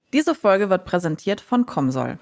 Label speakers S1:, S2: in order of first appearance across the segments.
S1: Diese Folge wird präsentiert von Comsol.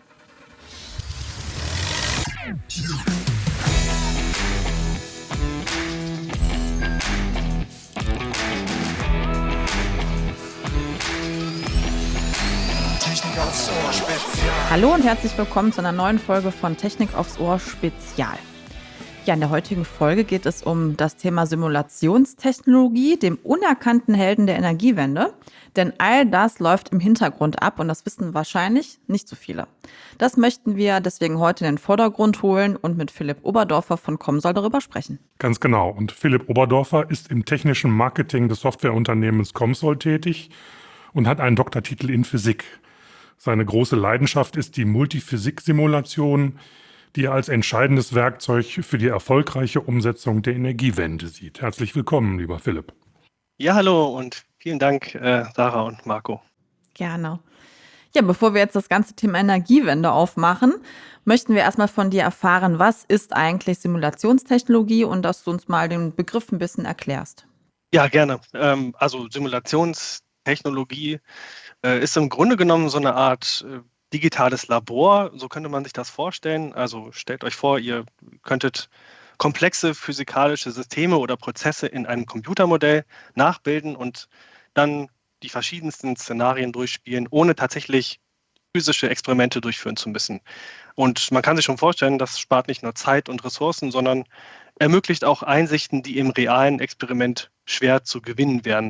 S2: Technik aufs Ohr Spezial.
S1: Hallo und herzlich willkommen zu einer neuen Folge von Technik aufs Ohr Spezial. Ja, in der heutigen Folge geht es um das Thema Simulationstechnologie, dem unerkannten Helden der Energiewende. Denn all das läuft im Hintergrund ab und das wissen wahrscheinlich nicht so viele. Das möchten wir deswegen heute in den Vordergrund holen und mit Philipp Oberdorfer von Comsol darüber sprechen.
S3: Ganz genau. Und Philipp Oberdorfer ist im technischen Marketing des Softwareunternehmens Comsol tätig und hat einen Doktortitel in Physik. Seine große Leidenschaft ist die Multiphysik-Simulation, die er als entscheidendes Werkzeug für die erfolgreiche Umsetzung der Energiewende sieht. Herzlich willkommen, lieber Philipp.
S4: Ja, hallo und vielen Dank, Sarah und Marco.
S1: Gerne. Ja, bevor wir jetzt das ganze Thema Energiewende aufmachen, möchten wir erstmal von dir erfahren, was ist eigentlich Simulationstechnologie und dass du uns mal den Begriff ein bisschen erklärst.
S4: Ja, gerne. Also Simulationstechnologie ist im Grunde genommen so eine Art digitales Labor, so könnte man sich das vorstellen. Also stellt euch vor, ihr könntet komplexe physikalische Systeme oder Prozesse in einem Computermodell nachbilden und dann die verschiedensten Szenarien durchspielen, ohne tatsächlich physische Experimente durchführen zu müssen. Und man kann sich schon vorstellen, das spart nicht nur Zeit und Ressourcen, sondern ermöglicht auch Einsichten, die im realen Experiment schwer zu gewinnen wären.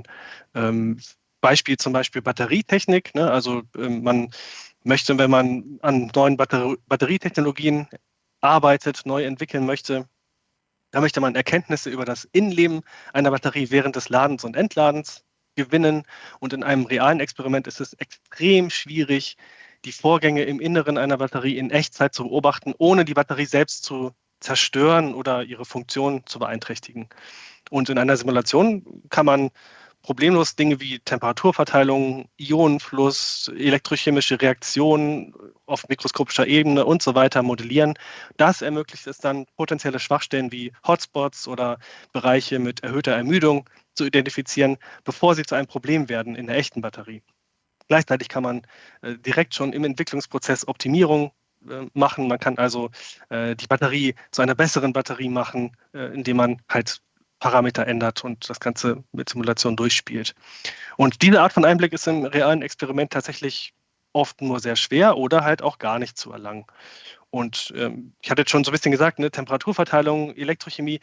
S4: Beispiel zum Beispiel Batterietechnik. Ne? Also man möchte, wenn man an neuen Batterietechnologien arbeitet, neu entwickeln möchte, da möchte man Erkenntnisse über das Innenleben einer Batterie während des Ladens und Entladens gewinnen. Und in einem realen Experiment ist es extrem schwierig, die Vorgänge im Inneren einer Batterie in Echtzeit zu beobachten, ohne die Batterie selbst zu zerstören oder ihre Funktion zu beeinträchtigen. Und in einer Simulation kann man problemlos Dinge wie Temperaturverteilung, Ionenfluss, elektrochemische Reaktionen auf mikroskopischer Ebene und so weiter modellieren. Das ermöglicht es dann, potenzielle Schwachstellen wie Hotspots oder Bereiche mit erhöhter Ermüdung zu identifizieren, bevor sie zu einem Problem werden in der echten Batterie. Gleichzeitig kann man direkt schon im Entwicklungsprozess Optimierung machen. Man kann also die Batterie zu einer besseren Batterie machen, indem man halt Parameter ändert und das Ganze mit Simulation durchspielt. Und diese Art von Einblick ist im realen Experiment tatsächlich oft nur sehr schwer oder halt auch gar nicht zu erlangen. Und ich hatte jetzt schon so ein bisschen gesagt, ne, Temperaturverteilung, Elektrochemie,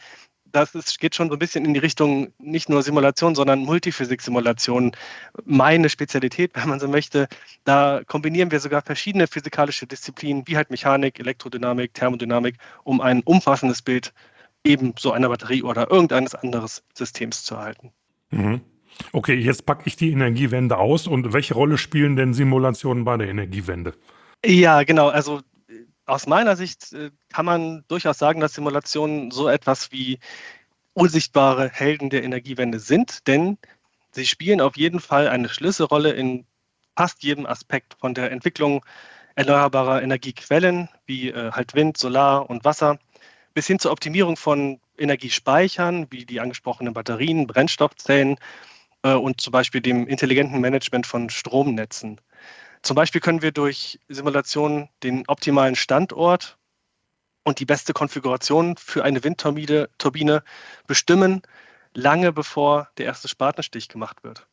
S4: geht schon so ein bisschen in die Richtung nicht nur Simulation, sondern Multiphysik-Simulation. Meine Spezialität, wenn man so möchte, da kombinieren wir sogar verschiedene physikalische Disziplinen, wie halt Mechanik, Elektrodynamik, Thermodynamik, um ein umfassendes Bild eben so einer Batterie oder irgendeines anderes Systems zu erhalten.
S3: Mhm. Okay, jetzt packe ich die Energiewende aus. Und welche Rolle spielen denn Simulationen bei der Energiewende?
S4: Ja, genau. Also aus meiner Sicht kann man durchaus sagen, dass Simulationen so etwas wie unsichtbare Helden der Energiewende sind, denn sie spielen auf jeden Fall eine Schlüsselrolle in fast jedem Aspekt von der Entwicklung erneuerbarer Energiequellen wie halt Wind, Solar und Wasser bis hin zur Optimierung von Energiespeichern, wie die angesprochenen Batterien, Brennstoffzellen und zum Beispiel dem intelligenten Management von Stromnetzen. Zum Beispiel können wir durch Simulationen den optimalen Standort und die beste Konfiguration für eine Windturbine bestimmen, lange bevor der erste Spatenstich gemacht wird.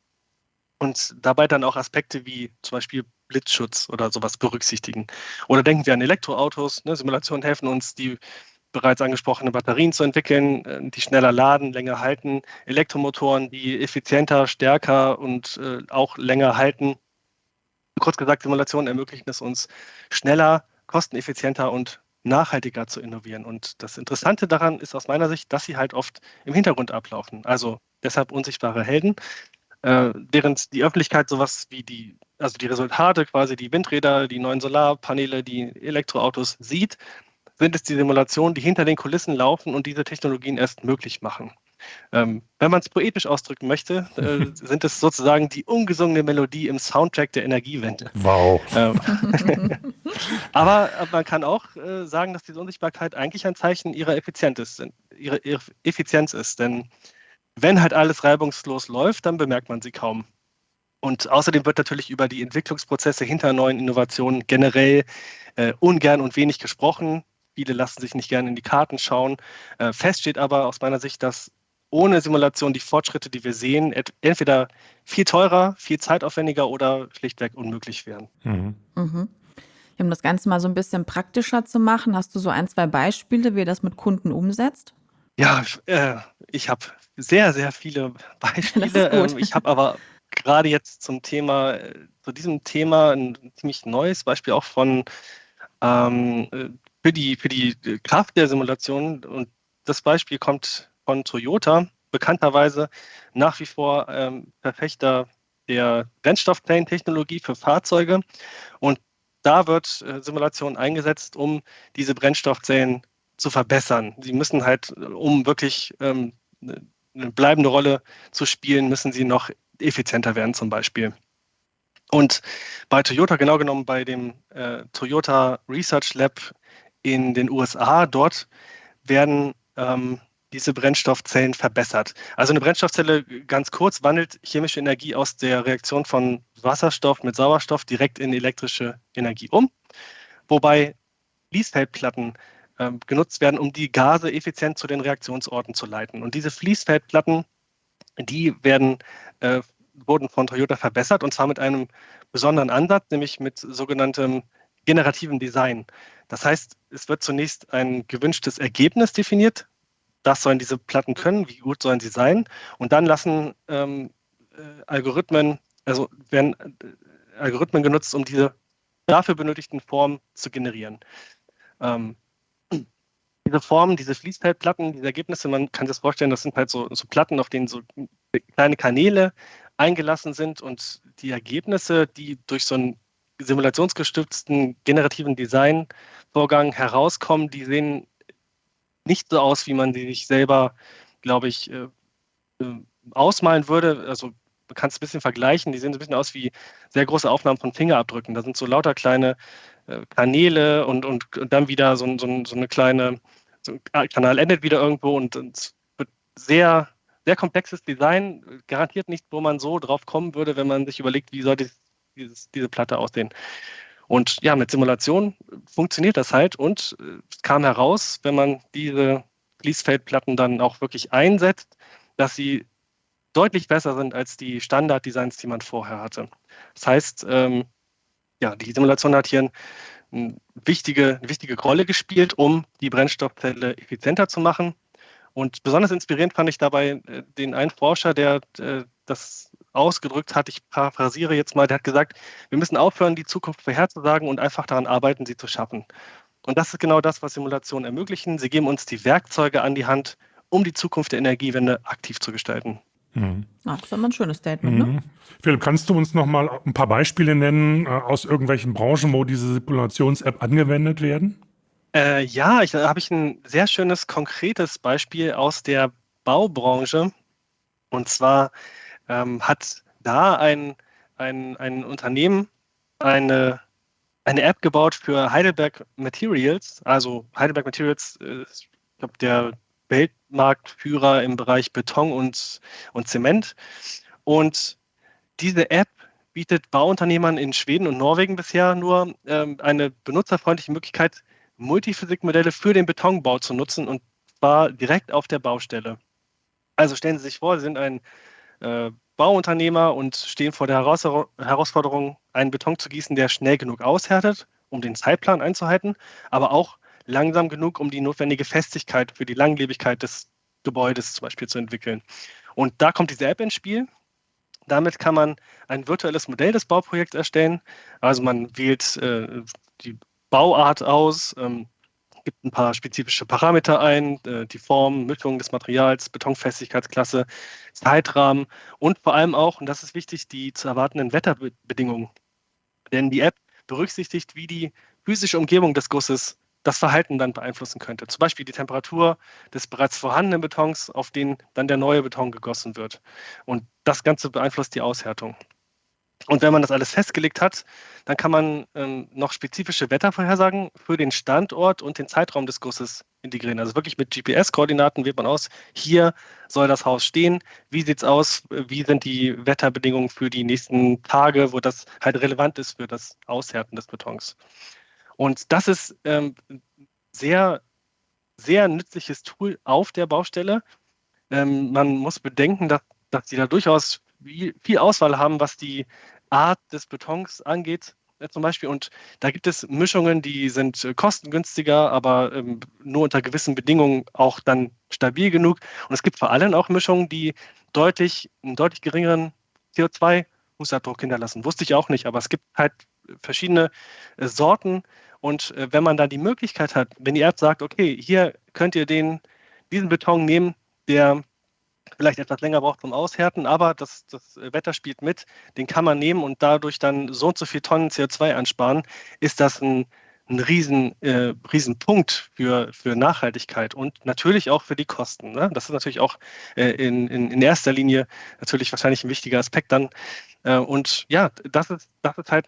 S4: Und dabei dann auch Aspekte wie zum Beispiel Blitzschutz oder sowas berücksichtigen. Oder denken wir an Elektroautos. Ne? Simulationen helfen uns, die bereits angesprochene Batterien zu entwickeln, die schneller laden, länger halten, Elektromotoren, die effizienter, stärker und auch länger halten. Kurz gesagt, Simulationen ermöglichen es uns, schneller, kosteneffizienter und nachhaltiger zu innovieren. Und das Interessante daran ist aus meiner Sicht, dass sie halt oft im Hintergrund ablaufen. Also deshalb unsichtbare Helden, während die Öffentlichkeit sowas wie die Resultate, quasi die Windräder, die neuen Solarpaneele, die Elektroautos sieht, sind es die Simulationen, die hinter den Kulissen laufen und diese Technologien erst möglich machen. Wenn man es poetisch ausdrücken möchte, sind es sozusagen die ungesungene Melodie im Soundtrack der Energiewende.
S3: Wow.
S4: Aber man kann auch sagen, dass diese Unsichtbarkeit eigentlich ein Zeichen ihrer Effizienz ist. Denn wenn halt alles reibungslos läuft, dann bemerkt man sie kaum. Und außerdem wird natürlich über die Entwicklungsprozesse hinter neuen Innovationen generell ungern und wenig gesprochen. Viele lassen sich nicht gerne in die Karten schauen. Fest steht aber aus meiner Sicht, dass ohne Simulation die Fortschritte, die wir sehen, entweder viel teurer, viel zeitaufwendiger oder schlichtweg unmöglich wären.
S3: Mhm.
S1: Mhm. Um das Ganze mal so ein bisschen praktischer zu machen, hast du so 1, 2 Beispiele, wie ihr das mit Kunden umsetzt?
S4: Ja, ich habe sehr, sehr viele
S1: Das ist
S4: Beispiele.
S1: gut.
S4: Ich habe aber gerade jetzt zu diesem Thema ein ziemlich neues Beispiel auch für die Kraft der Simulation. Und das Beispiel kommt von Toyota, bekannterweise nach wie vor Verfechter der Brennstoffzellentechnologie für Fahrzeuge. Und da wird Simulation eingesetzt, um diese Brennstoffzellen zu verbessern. Sie müssen halt, um wirklich eine bleibende Rolle zu spielen, müssen sie noch effizienter werden zum Beispiel. Und bei Toyota, genau genommen bei dem Toyota Research Lab in den USA, dort werden diese Brennstoffzellen verbessert. Also eine Brennstoffzelle, ganz kurz, wandelt chemische Energie aus der Reaktion von Wasserstoff mit Sauerstoff direkt in elektrische Energie um, wobei Fließfeldplatten genutzt werden, um die Gase effizient zu den Reaktionsorten zu leiten. Und diese Fließfeldplatten, die wurden von Toyota verbessert, und zwar mit einem besonderen Ansatz, nämlich mit sogenanntem generativen Design. Das heißt, es wird zunächst ein gewünschtes Ergebnis definiert. Das sollen diese Platten können, wie gut sollen sie sein? Und dann werden Algorithmen genutzt, um diese dafür benötigten Formen zu generieren. Diese Formen, diese Fließfeldplatten, diese Ergebnisse, man kann sich das vorstellen, das sind halt so Platten, auf denen so kleine Kanäle eingelassen sind, und die Ergebnisse, die durch so einen simulationsgestützten generativen Designvorgang herauskommen, die sehen nicht so aus, wie man sie sich selber, glaube ich, ausmalen würde. Also man kann es ein bisschen vergleichen, die sehen so ein bisschen aus wie sehr große Aufnahmen von Fingerabdrücken. Da sind so lauter kleine Kanäle und dann wieder so eine kleine, so ein Kanal endet wieder irgendwo, und es wird sehr, sehr komplexes Design, garantiert nicht, wo man so drauf kommen würde, wenn man sich überlegt, wie soll diese Platte aussehen. Und ja, mit Simulation funktioniert das halt, und es kam heraus, wenn man diese Fließfeldplatten dann auch wirklich einsetzt, dass sie deutlich besser sind als die Standarddesigns, die man vorher hatte. Das heißt, die Simulation hat hier eine wichtige Rolle gespielt, um die Brennstoffzelle effizienter zu machen. Und besonders inspirierend fand ich dabei den einen Forscher, der das ausgedrückt hat. Ich paraphrasiere jetzt mal, der hat gesagt, wir müssen aufhören, die Zukunft vorherzusagen und einfach daran arbeiten, sie zu schaffen. Und das ist genau das, was Simulationen ermöglichen. Sie geben uns die Werkzeuge an die Hand, um die Zukunft der Energiewende aktiv zu gestalten.
S1: Das ist aber ein schönes Statement, ne?
S3: Philipp, kannst du uns noch mal ein paar Beispiele nennen aus irgendwelchen Branchen, wo diese Simulations-App angewendet werden?
S4: Da habe ich ein sehr schönes, konkretes Beispiel aus der Baubranche. Und zwar hat da ein Unternehmen eine App gebaut für Heidelberg Materials. Also Heidelberg Materials ist, ich glaube, der Weltmarktführer im Bereich Beton und Zement. Und diese App bietet Bauunternehmern in Schweden und Norwegen bisher nur eine benutzerfreundliche Möglichkeit, Multiphysikmodelle für den Betonbau zu nutzen, und zwar direkt auf der Baustelle. Also stellen Sie sich vor, Sie sind ein Bauunternehmer und stehen vor der Herausforderung, einen Beton zu gießen, der schnell genug aushärtet, um den Zeitplan einzuhalten, aber auch langsam genug, um die notwendige Festigkeit für die Langlebigkeit des Gebäudes zum Beispiel zu entwickeln. Und da kommt diese App ins Spiel. Damit kann man ein virtuelles Modell des Bauprojekts erstellen. Also man wählt die Bauart aus, gibt ein paar spezifische Parameter ein, die Form, Mischung des Materials, Betonfestigkeitsklasse, Zeitrahmen und vor allem auch, und das ist wichtig, die zu erwartenden Wetterbedingungen. Denn die App berücksichtigt, wie die physische Umgebung des Gusses das Verhalten dann beeinflussen könnte. Zum Beispiel die Temperatur des bereits vorhandenen Betons, auf den dann der neue Beton gegossen wird. Und das Ganze beeinflusst die Aushärtung. Und wenn man das alles festgelegt hat, dann kann man noch spezifische Wettervorhersagen für den Standort und den Zeitraum des Gusses integrieren. Also wirklich mit GPS-Koordinaten wählt man aus, hier soll das Haus stehen, wie sieht es aus, wie sind die Wetterbedingungen für die nächsten Tage, wo das halt relevant ist für das Aushärten des Betons. Und das ist sehr, sehr nützliches Tool auf der Baustelle. Man muss bedenken, dass sie da durchaus viel Auswahl haben, was die Art des Betons angeht, zum Beispiel. Und da gibt es Mischungen, die sind kostengünstiger, aber nur unter gewissen Bedingungen auch dann stabil genug. Und es gibt vor allem auch Mischungen, die einen deutlich geringeren CO2-Fußabdruck hinterlassen. Wusste ich auch nicht, aber es gibt halt verschiedene Sorten. Und wenn man da die Möglichkeit hat, wenn die App sagt, okay, hier könnt ihr diesen Beton nehmen, der vielleicht etwas länger braucht zum Aushärten, aber das Wetter spielt mit, den kann man nehmen und dadurch dann so und so viel Tonnen CO2 einsparen, ist das ein riesen Punkt für Nachhaltigkeit und natürlich auch für die Kosten. Ne? Das ist natürlich auch in erster Linie natürlich wahrscheinlich ein wichtiger Aspekt dann. Und ja, das ist halt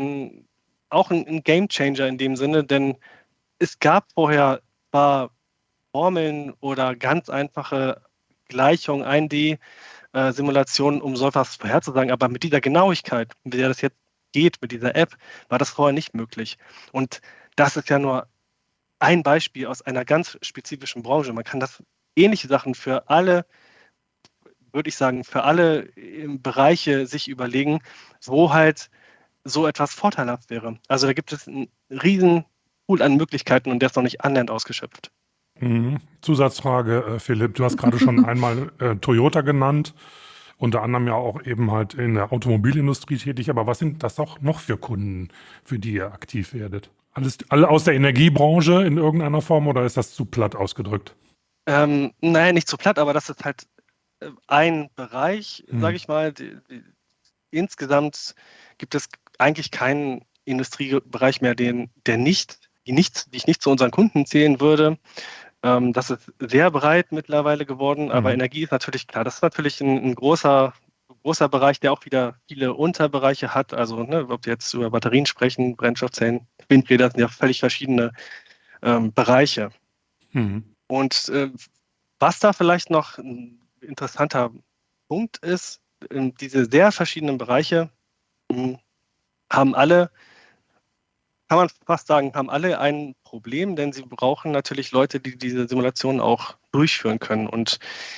S4: auch ein Game Changer in dem Sinne, denn es gab vorher zwar Formeln oder ganz einfache Gleichung, 1D-Simulationen, um so etwas vorherzusagen. Aber mit dieser Genauigkeit, mit der das jetzt geht, mit dieser App, war das vorher nicht möglich. Und das ist ja nur ein Beispiel aus einer ganz spezifischen Branche. Man kann das ähnliche Sachen für alle, würde ich sagen, für alle Bereiche sich überlegen, wo halt so etwas vorteilhaft wäre. Also da gibt es einen riesen Pool an Möglichkeiten und der ist noch nicht annähernd ausgeschöpft.
S3: Zusatzfrage, Philipp, du hast gerade schon einmal Toyota genannt, unter anderem ja auch eben halt in der Automobilindustrie tätig, aber was sind das auch noch für Kunden, für die ihr aktiv werdet? Alle aus der Energiebranche in irgendeiner Form oder ist das zu platt ausgedrückt?
S4: Nein, nicht zu platt, aber das ist halt ein Bereich, sage ich mal. Insgesamt gibt es eigentlich keinen Industriebereich mehr, die ich nicht zu unseren Kunden zählen würde. Das ist sehr breit mittlerweile geworden, aber Energie ist natürlich klar. Das ist natürlich ein großer Bereich, der auch wieder viele Unterbereiche hat. Also, ob wir jetzt über Batterien sprechen, Brennstoffzellen, Windräder, sind ja völlig verschiedene Bereiche. Und was da vielleicht noch ein interessanter Punkt ist, diese sehr verschiedenen Bereiche haben alle, kann man fast sagen, haben alle ein Problem, denn sie brauchen natürlich Leute, die diese Simulationen auch durchführen können. Und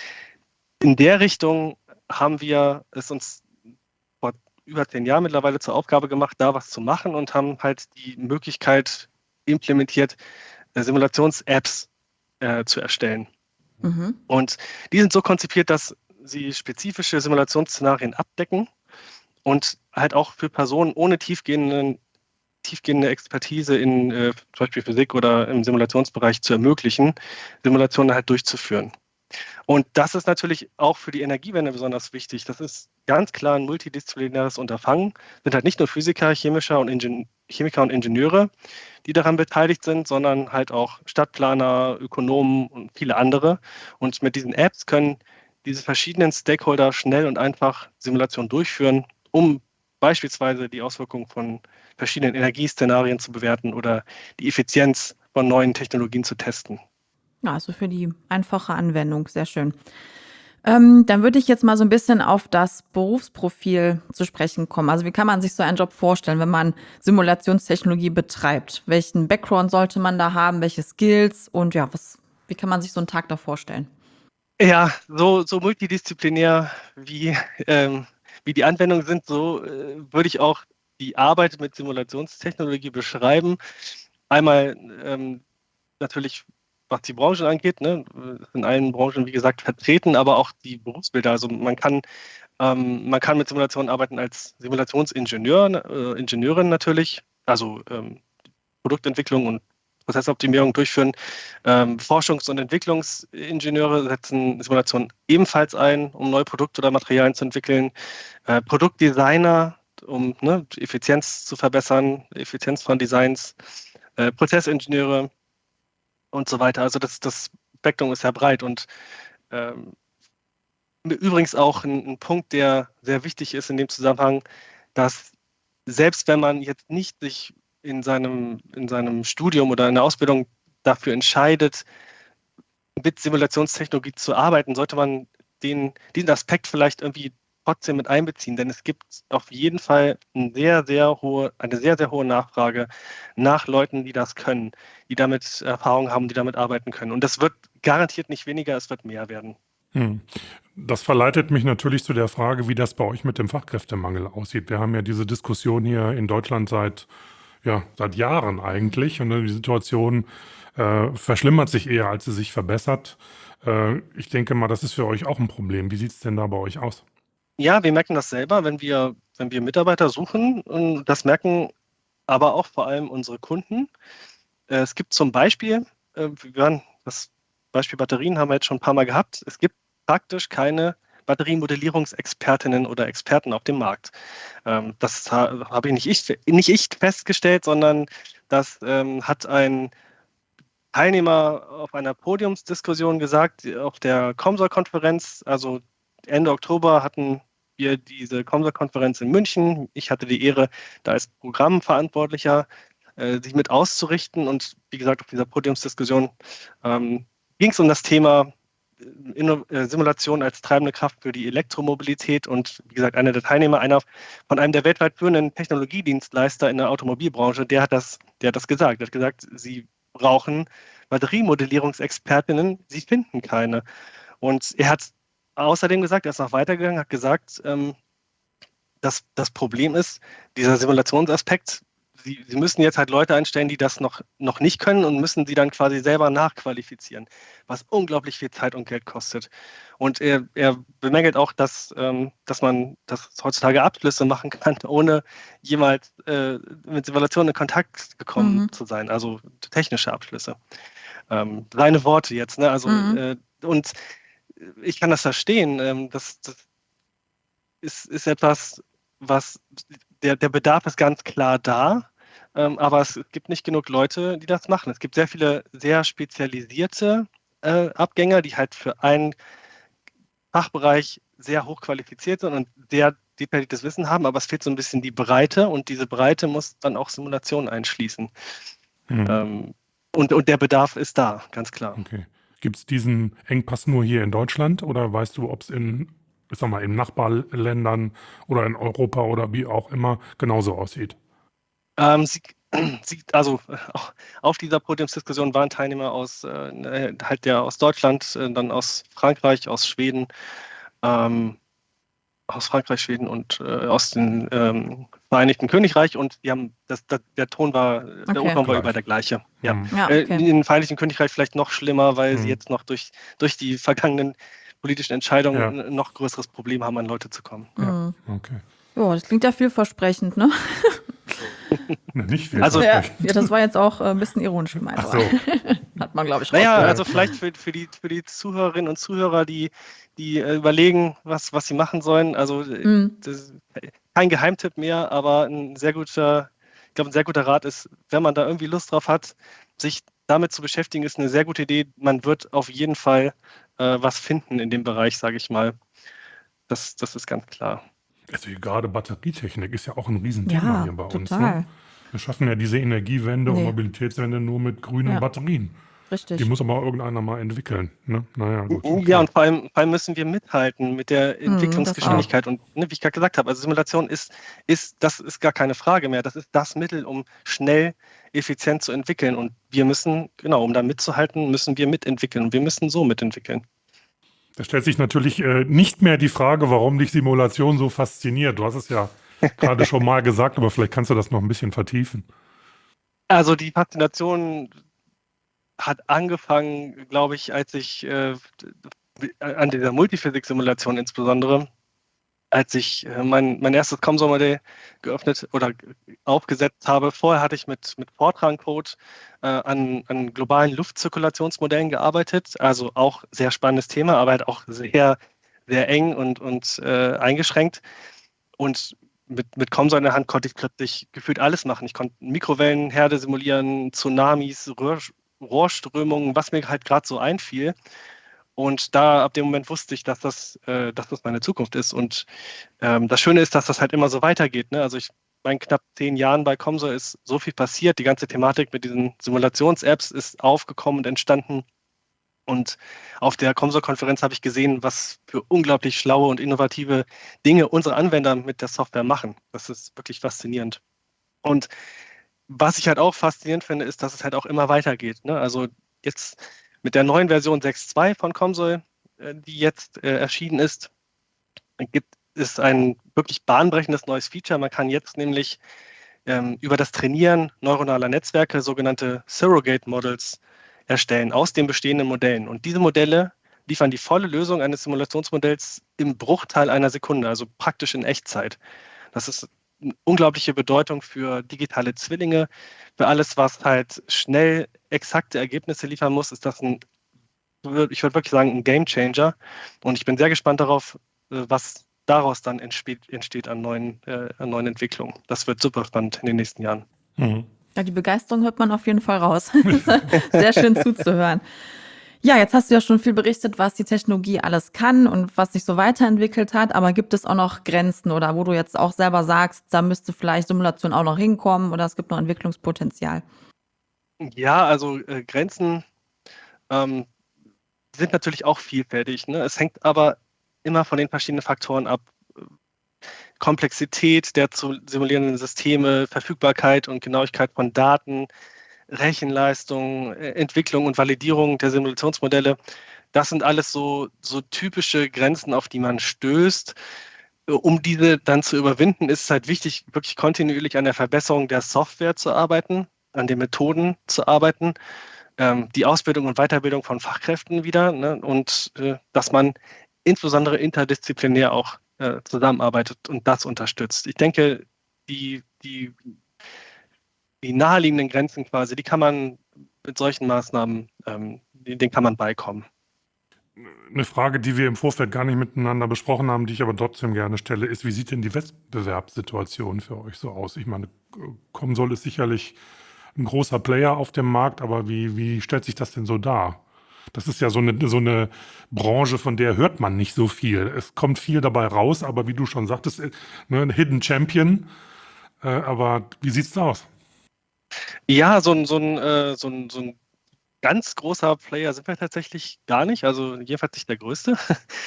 S4: in der Richtung haben wir es uns vor über 10 Jahren mittlerweile zur Aufgabe gemacht, da was zu machen und haben halt die Möglichkeit implementiert, Simulations-Apps zu erstellen. Und die sind so konzipiert, dass sie spezifische Simulationsszenarien abdecken und halt auch für Personen ohne tiefgehende Expertise in zum Beispiel Physik oder im Simulationsbereich zu ermöglichen, Simulationen halt durchzuführen. Und das ist natürlich auch für die Energiewende besonders wichtig. Das ist ganz klar ein multidisziplinäres Unterfangen. Es sind halt nicht nur Physiker, Chemiker und Ingenieure, die daran beteiligt sind, sondern halt auch Stadtplaner, Ökonomen und viele andere. Und mit diesen Apps können diese verschiedenen Stakeholder schnell und einfach Simulationen durchführen, um beispielsweise die Auswirkungen von verschiedenen Energieszenarien zu bewerten oder die Effizienz von neuen Technologien zu testen.
S1: Ja, also für die einfache Anwendung, sehr schön. Dann würde ich jetzt mal so ein bisschen auf das Berufsprofil zu sprechen kommen. Also wie kann man sich so einen Job vorstellen, wenn man Simulationstechnologie betreibt? Welchen Background sollte man da haben, welche Skills und ja, wie kann man sich so einen Tag da vorstellen?
S4: Ja, so multidisziplinär wie die Anwendungen sind, so würde ich auch die Arbeit mit Simulationstechnologie beschreiben. Einmal natürlich, was die Branche angeht, in allen Branchen, wie gesagt, vertreten, aber auch die Berufsbilder. Also man kann mit Simulationen arbeiten als Simulationsingenieur, Ingenieurin natürlich, also Produktentwicklung und Prozessoptimierung durchführen. Forschungs- und Entwicklungsingenieure setzen Simulationen ebenfalls ein, um neue Produkte oder Materialien zu entwickeln. Produktdesigner, um die Effizienz zu verbessern, Effizienz von Designs, Prozessingenieure und so weiter. Also das Spektrum ist sehr breit und übrigens auch ein Punkt, der sehr wichtig ist in dem Zusammenhang, dass selbst wenn man jetzt nicht sich in seinem Studium oder in der Ausbildung dafür entscheidet, mit Simulationstechnologie zu arbeiten, sollte man diesen Aspekt vielleicht irgendwie trotzdem mit einbeziehen, denn es gibt auf jeden Fall eine sehr, sehr hohe Nachfrage nach Leuten, die das können, die damit Erfahrung haben, die damit arbeiten können. Und das wird garantiert nicht weniger, es wird mehr werden.
S3: Das verleitet mich natürlich zu der Frage, wie das bei euch mit dem Fachkräftemangel aussieht. Wir haben ja diese Diskussion hier in Deutschland seit Jahren eigentlich, und die Situation verschlimmert sich eher, als sie sich verbessert. Ich denke mal, das ist für euch auch ein Problem. Wie sieht es denn da bei euch aus?
S4: Ja, wir merken das selber, wenn wir Mitarbeiter suchen. Und das merken aber auch vor allem unsere Kunden. Es gibt zum Beispiel, das Beispiel Batterien haben wir jetzt schon ein paar Mal gehabt, es gibt praktisch keine Batteriemodellierungsexpertinnen oder Experten auf dem Markt. Das habe nicht ich festgestellt, sondern das hat ein Teilnehmer auf einer Podiumsdiskussion gesagt, auf der ComSol-Konferenz. Also Ende Oktober hatten wir diese ComSol-Konferenz in München. Ich hatte die Ehre, da als Programmverantwortlicher sich mit auszurichten. Und wie gesagt, auf dieser Podiumsdiskussion ging es um das Thema Simulation als treibende Kraft für die Elektromobilität. Und wie gesagt, einer der Teilnehmer, einer von einem der weltweit führenden Technologiedienstleister in der Automobilbranche, der hat das gesagt. Er hat gesagt, sie brauchen Batteriemodellierungsexpertinnen, sie finden keine. Und er hat außerdem gesagt, er ist noch weitergegangen, hat gesagt, dass das Problem ist, dieser Simulationsaspekt, Sie müssen jetzt halt Leute einstellen, die das noch nicht können, und müssen sie dann quasi selber nachqualifizieren, was unglaublich viel Zeit und Geld kostet. Und er bemängelt auch, dass man heutzutage Abschlüsse machen kann, ohne jemals mit Simulationen in Kontakt gekommen zu sein, also technische Abschlüsse. Seine Worte jetzt, ne? Also, und ich kann das verstehen. Das ist etwas, was der Bedarf ist ganz klar da, aber es gibt nicht genug Leute, die das machen. Es gibt sehr viele sehr spezialisierte Abgänger, die halt für einen Fachbereich sehr hoch qualifiziert sind und sehr detailliertes Wissen haben, aber es fehlt so ein bisschen die Breite, und diese Breite muss dann auch Simulationen einschließen. Und der Bedarf ist da, ganz klar.
S3: Okay. Gibt es diesen Engpass nur hier in Deutschland, oder weißt du, ob es in Nachbarländern oder in Europa oder wie auch immer genauso aussieht?
S4: Also auf dieser Podiumsdiskussion waren Teilnehmer aus Deutschland, dann aus Frankreich, aus Schweden, und aus dem Vereinigten Königreich, und die haben der O-Ton war überall der gleiche. Ja.
S1: Ja, okay.
S4: In den Vereinigten Königreich vielleicht noch schlimmer, weil sie jetzt noch durch die vergangenen politischen Entscheidungen ein noch größeres Problem haben, an Leute zu kommen.
S3: Ja, okay.
S1: Ja, das klingt ja vielversprechend, ne?
S3: Nicht viel.
S4: Also,
S1: ja, das war jetzt auch ein bisschen ironisch gemeint.
S3: Ach so.
S1: Hat man, glaube ich,
S4: naja,
S1: rausgehört.
S4: also vielleicht für die Zuhörerinnen und Zuhörer, die überlegen, was sie machen sollen. Also das ist kein Geheimtipp mehr, aber ein sehr guter Rat ist, wenn man da irgendwie Lust drauf hat, sich damit zu beschäftigen, ist eine sehr gute Idee. Man wird auf jeden Fall was finden in dem Bereich, sage ich mal. Das ist ganz klar.
S3: Also gerade Batterietechnik ist ja auch ein Riesenthema hier bei uns.
S1: Total.
S3: Ne? Wir schaffen ja diese Energiewende und Mobilitätswende nur mit grünen Batterien.
S1: Richtig.
S3: Die muss aber irgendeiner mal entwickeln. Ne? Naja, gut. Okay.
S4: Ja, und vor allem müssen wir mithalten mit der Entwicklungsgeschwindigkeit. Und wie ich gerade gesagt habe, also Simulation ist gar keine Frage mehr. Das ist das Mittel, um schnell, effizient zu entwickeln. Und wir müssen, um da mitzuhalten, müssen wir mitentwickeln. Und wir müssen so mitentwickeln.
S3: Da stellt sich natürlich nicht mehr die Frage, warum dich Simulation so fasziniert. Du hast es ja gerade schon mal gesagt, aber vielleicht kannst du das noch ein bisschen vertiefen.
S4: Also die Faszination hat angefangen, glaube ich, als ich an dieser Multiphysik-Simulation insbesondere, als ich mein erstes ComSol-Modell geöffnet oder aufgesetzt habe. Vorher hatte ich mit Fortran-Code an globalen Luftzirkulationsmodellen gearbeitet, also auch sehr spannendes Thema, aber halt auch sehr, sehr eng und eingeschränkt. Und mit ComSol in der Hand konnte ich plötzlich gefühlt alles machen. Ich konnte Mikrowellenherde simulieren, Tsunamis, Rohrströmungen, was mir halt gerade so einfiel. Und da ab dem Moment wusste ich, dass das meine Zukunft ist. Und das Schöne ist, dass das halt immer so weitergeht. Ne? Also bei knapp 10 Jahren bei COMSOL ist so viel passiert. Die ganze Thematik mit diesen Simulations-Apps ist aufgekommen und entstanden. Und auf der COMSOL-Konferenz habe ich gesehen, was für unglaublich schlaue und innovative Dinge unsere Anwender mit der Software machen. Das ist wirklich faszinierend. Und was ich halt auch faszinierend finde, ist, dass es halt auch immer weitergeht. Ne? Also jetzt mit der neuen Version 6.2 von COMSOL, die jetzt erschienen ist, gibt es ein wirklich bahnbrechendes neues Feature. Man kann jetzt nämlich über das Trainieren neuronaler Netzwerke sogenannte Surrogate Models erstellen aus den bestehenden Modellen. Und diese Modelle liefern die volle Lösung eines Simulationsmodells im Bruchteil einer Sekunde, also praktisch in Echtzeit. Das ist eine unglaubliche Bedeutung für digitale Zwillinge. Für alles, was halt schnell exakte Ergebnisse liefern muss, ist das ich würde wirklich sagen, ein Gamechanger. Und ich bin sehr gespannt darauf, was daraus dann entsteht an neuen Entwicklungen. Das wird super spannend in den nächsten Jahren.
S3: Mhm.
S1: Ja, die Begeisterung hört man auf jeden Fall raus. Sehr schön zuzuhören. Ja, jetzt hast du ja schon viel berichtet, was die Technologie alles kann und was sich so weiterentwickelt hat. Aber gibt es auch noch Grenzen oder wo du jetzt auch selber sagst, da müsste vielleicht Simulation auch noch hinkommen oder es gibt noch Entwicklungspotenzial?
S4: Ja, also Grenzen sind natürlich auch vielfältig. Ne? Es hängt aber immer von den verschiedenen Faktoren ab. Komplexität der zu simulierenden Systeme, Verfügbarkeit und Genauigkeit von Daten, Rechenleistung, Entwicklung und Validierung der Simulationsmodelle. Das sind alles so typische Grenzen, auf die man stößt. Um diese dann zu überwinden, ist es halt wichtig, wirklich kontinuierlich an der Verbesserung der Software zu arbeiten, an den Methoden zu arbeiten, die Ausbildung und Weiterbildung von Fachkräften wieder, ne, und dass man insbesondere interdisziplinär auch zusammenarbeitet und das unterstützt. Ich denke, die naheliegenden Grenzen quasi, die kann man mit solchen Maßnahmen, denen kann man beikommen.
S3: Eine Frage, die wir im Vorfeld gar nicht miteinander besprochen haben, die ich aber trotzdem gerne stelle, ist, wie sieht denn die Wettbewerbssituation für euch so aus? Ich meine, COMSOL ist sicherlich ein großer Player auf dem Markt, aber wie stellt sich das denn so dar? Das ist ja so eine Branche, von der hört man nicht so viel. Es kommt viel dabei raus, aber wie du schon sagtest, ne, ein Hidden Champion. Aber wie sieht's da aus?
S4: Ja, so ein ganz großer Player sind wir tatsächlich gar nicht, also jedenfalls nicht der größte.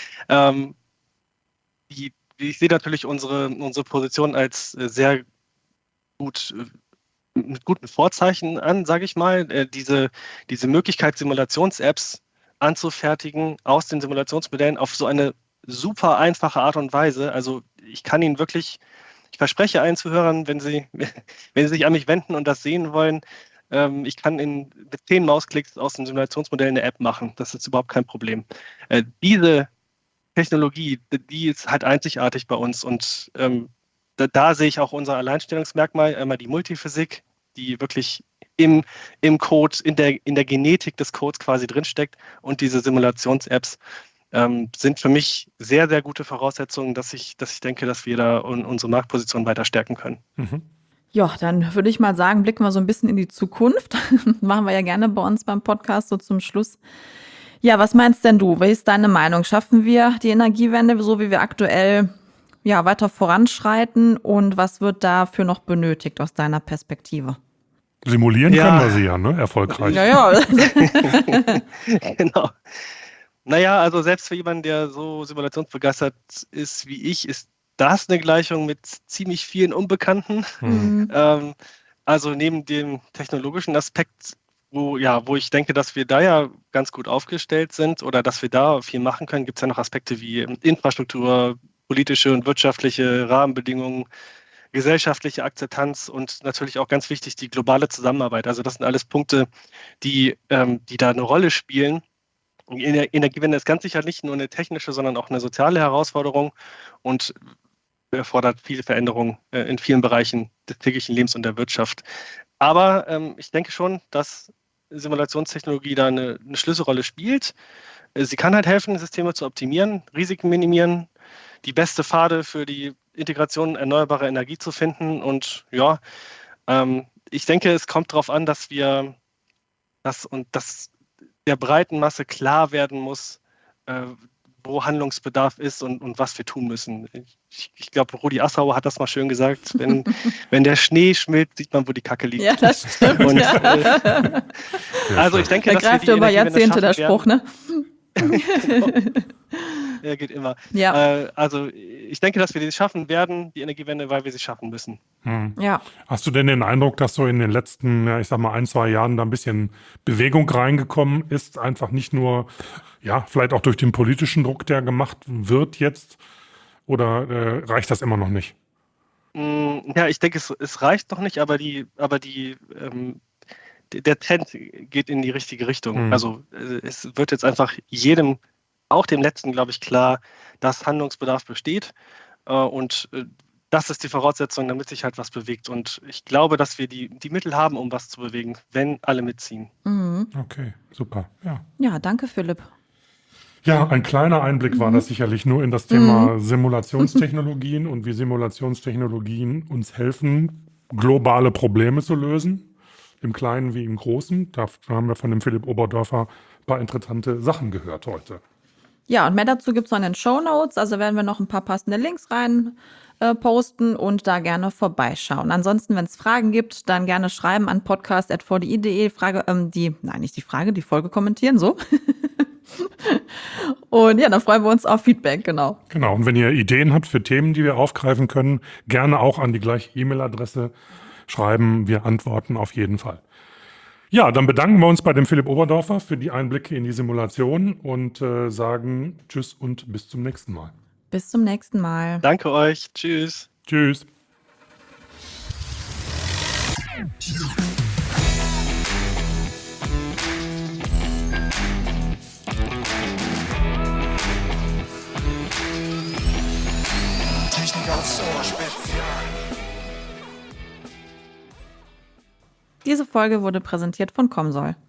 S4: Ich sehe natürlich unsere Position als sehr gut, mit guten Vorzeichen an, sage ich mal. Diese Möglichkeit, Simulations-Apps anzufertigen aus den Simulationsmodellen auf so eine super einfache Art und Weise. Also ich kann Ihnen wirklich, ich verspreche allen Zuhörern, wenn Sie sich an mich wenden und das sehen wollen, ich kann mit 10 Mausklicks aus dem Simulationsmodell eine App machen. Das ist überhaupt kein Problem. Diese Technologie, die ist halt einzigartig bei uns und da sehe ich auch unser Alleinstellungsmerkmal, einmal die Multiphysik, die wirklich im Code, in der Genetik des Codes quasi drinsteckt, und diese Simulations-Apps sind für mich sehr, sehr gute Voraussetzungen, dass ich denke, dass wir da unsere Marktposition weiter stärken können.
S3: Mhm.
S1: Ja, dann würde ich mal sagen, blicken wir so ein bisschen in die Zukunft. Machen wir ja gerne bei uns beim Podcast so zum Schluss. Ja, was meinst denn du? Wie ist deine Meinung? Schaffen wir die Energiewende, so wie wir aktuell weiter voranschreiten? Und was wird dafür noch benötigt aus deiner Perspektive?
S3: Simulieren können wir sie ja, ne? Erfolgreich.
S1: Ja.
S4: Genau. Naja, also selbst für jemanden, der so simulationsbegeistert ist wie ich, ist das eine Gleichung mit ziemlich vielen Unbekannten.
S1: Mhm.
S4: Also neben dem technologischen Aspekt, wo ich denke, dass wir da ja ganz gut aufgestellt sind oder dass wir da viel machen können, gibt es ja noch Aspekte wie Infrastruktur, politische und wirtschaftliche Rahmenbedingungen, gesellschaftliche Akzeptanz und natürlich auch ganz wichtig die globale Zusammenarbeit. Also das sind alles Punkte, die da eine Rolle spielen. Energiewende ist ganz sicher nicht nur eine technische, sondern auch eine soziale Herausforderung und erfordert viele Veränderungen in vielen Bereichen des täglichen Lebens und der Wirtschaft. Aber ich denke schon, dass Simulationstechnologie da eine Schlüsselrolle spielt. Sie kann halt helfen, Systeme zu optimieren, Risiken minimieren, die beste Pfade für die Integration erneuerbarer Energie zu finden. Und ich denke, es kommt darauf an, dass der breiten Masse klar werden muss, wo Handlungsbedarf ist und was wir tun müssen. Ich glaube, Rudi Assauer hat das mal schön gesagt, wenn der Schnee schmilzt, sieht man, wo die Kacke liegt.
S1: Ja, das stimmt.
S4: Und,
S1: Ja.
S4: also ich denke,
S1: Der
S4: dass wir
S1: greift
S4: die
S1: über
S4: Energiewende
S1: Jahrzehnte, der
S4: schaffen
S1: Spruch, ne?
S4: Ja, geht immer.
S1: Ja.
S4: Also ich denke, dass wir die schaffen werden, die Energiewende, weil wir sie schaffen müssen.
S1: Ja.
S3: Hast du denn den Eindruck, dass so in den letzten, ja, ich sag mal, 1-2 Jahren da ein bisschen Bewegung reingekommen ist? Einfach nicht nur, ja, vielleicht auch durch den politischen Druck, der gemacht wird jetzt? Oder reicht das immer noch nicht?
S4: Ja, ich denke, es reicht noch nicht, aber der Trend geht in die richtige Richtung. Also es wird jetzt einfach jedem, auch dem Letzten, glaube ich, klar, dass Handlungsbedarf besteht. Und das ist die Voraussetzung, damit sich halt was bewegt. Und ich glaube, dass wir die Mittel haben, um was zu bewegen, wenn alle mitziehen.
S3: Okay, super. Ja.
S1: Ja, danke, Philipp.
S3: Ja, ein kleiner Einblick war das sicherlich nur in das Thema Simulationstechnologien und wie Simulationstechnologien uns helfen, globale Probleme zu lösen, im Kleinen wie im Großen. Da haben wir von dem Philipp Oberdorfer ein paar interessante Sachen gehört heute.
S1: Ja, und mehr dazu gibt es noch in den Shownotes. Also werden wir noch ein paar passende Links rein posten und da gerne vorbeischauen. Ansonsten, wenn es Fragen gibt, dann gerne schreiben an podcast@vdi.de. Die Folge kommentieren, so. Und ja, dann freuen wir uns auf Feedback, genau.
S3: Genau, und wenn ihr Ideen habt für Themen, die wir aufgreifen können, gerne auch an die gleiche E-Mail-Adresse schreiben. Wir antworten auf jeden Fall. Ja, dann bedanken wir uns bei dem Philipp Oberdorfer für die Einblicke in die Simulation und sagen Tschüss und bis zum nächsten Mal.
S1: Bis zum nächsten Mal.
S4: Danke euch. Tschüss.
S3: Tschüss.
S2: Technik aufs Ohr Spezial.
S1: Diese Folge wurde präsentiert von Comsol.